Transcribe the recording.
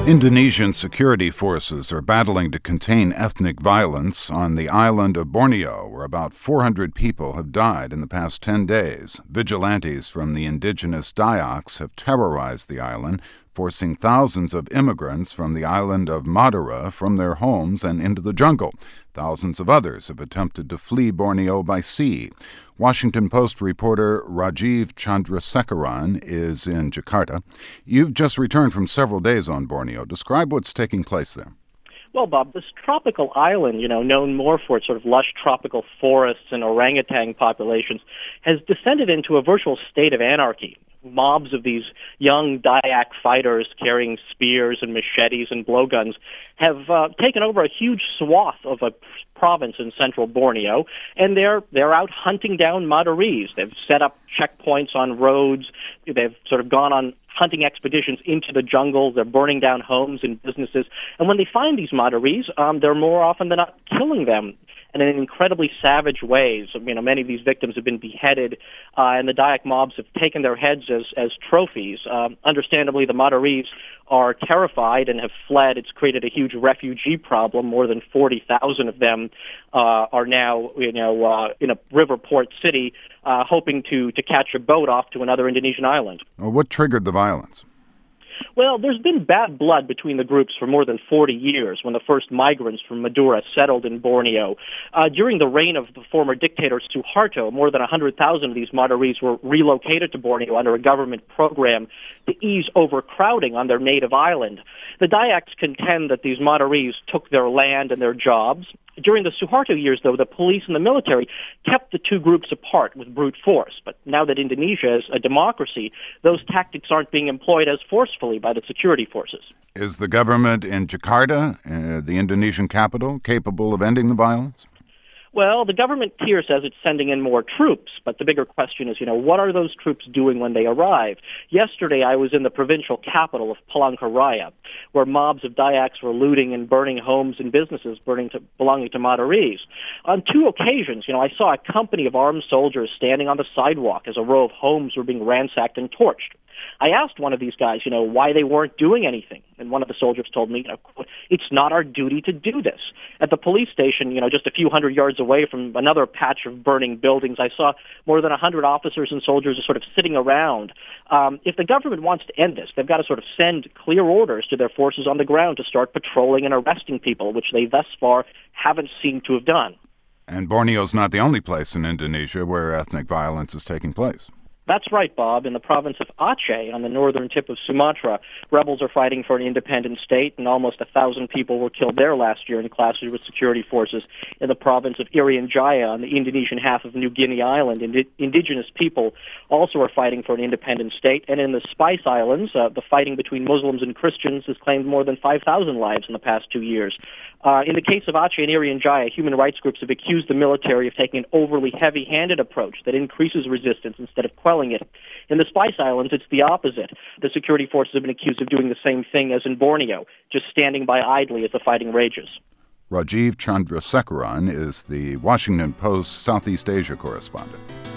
Indonesian security forces are battling to contain ethnic violence on the island of Borneo, where about 400 people have died in the past 10 days. Vigilantes from the indigenous Dayaks have terrorized the island, forcing thousands of immigrants from the island of Madura from their homes and into the jungle. Thousands of others have attempted to flee Borneo by sea. Washington Post reporter Rajiv Chandrasekaran is in Jakarta. You've just returned from several days on Borneo. Describe what's taking place there. Well, Bob, this tropical island, known more for its sort of lush tropical forests and orangutan populations, has descended into a virtual state of anarchy. Mobs of these young Dayak fighters carrying spears and machetes and blowguns have taken over a huge swath of a province in central Borneo, and they're out hunting down Madurese. They've set up checkpoints on roads. They've sort of gone on hunting expeditions into the jungle. They're burning down homes and businesses. And when they find these Madurese, they're more often than not killing them, and in incredibly savage ways. Many of these victims have been beheaded, and the Dayak mobs have taken their heads as trophies. Understandably, the Madurese are terrified and have fled. It's created a huge refugee problem. More than 40,000 of them are now, in a river port city, hoping to catch a boat off to another Indonesian island. Well, what triggered the violence? Well, there's been bad blood between the groups for more than 40 years when the first migrants from Madura settled in Borneo. During the reign of the former dictator Suharto, more than 100,000 of these Madurese were relocated to Borneo under a government program to ease overcrowding on their native island. The Dayaks contend that these Madurese took their land and their jobs. During the Suharto years, though, the police and the military kept the two groups apart with brute force. But now that Indonesia is a democracy, those tactics aren't being employed as forcefully by the security forces. Is the government in Jakarta, the Indonesian capital, capable of ending the violence? Well, the government here says it's sending in more troops, but the bigger question is, what are those troops doing when they arrive? Yesterday, I was in the provincial capital of Palangkaraya, where mobs of Dayaks were looting and burning homes and businesses belonging to Madurese. On two occasions, I saw a company of armed soldiers standing on the sidewalk as a row of homes were being ransacked and torched. I asked one of these guys, why they weren't doing anything. And one of the soldiers told me, it's not our duty to do this. At the police station, just a few hundred yards away from another patch of burning buildings, I saw more than 100 officers and soldiers just sort of sitting around. If the government wants to end this, they've got to sort of send clear orders to their forces on the ground to start patrolling and arresting people, which they thus far haven't seemed to have done. And Borneo's not the only place in Indonesia where ethnic violence is taking place. That's right, Bob. In the province of Aceh, on the northern tip of Sumatra, rebels are fighting for an independent state, and almost 1,000 people were killed there last year in clashes with security forces. In the province of Irian Jaya, on the Indonesian half of New Guinea Island, indigenous people also are fighting for an independent state. And in the Spice Islands, the fighting between Muslims and Christians has claimed more than 5,000 lives in the past 2 years. In the case of Aceh and Irian Jaya, human rights groups have accused the military of taking an overly heavy-handed approach that increases resistance instead of quelling it. In the Spice Islands, it's the opposite. The security forces have been accused of doing the same thing as in Borneo, just standing by idly as the fighting rages. Rajiv Chandrasekaran is the Washington Post Southeast Asia correspondent.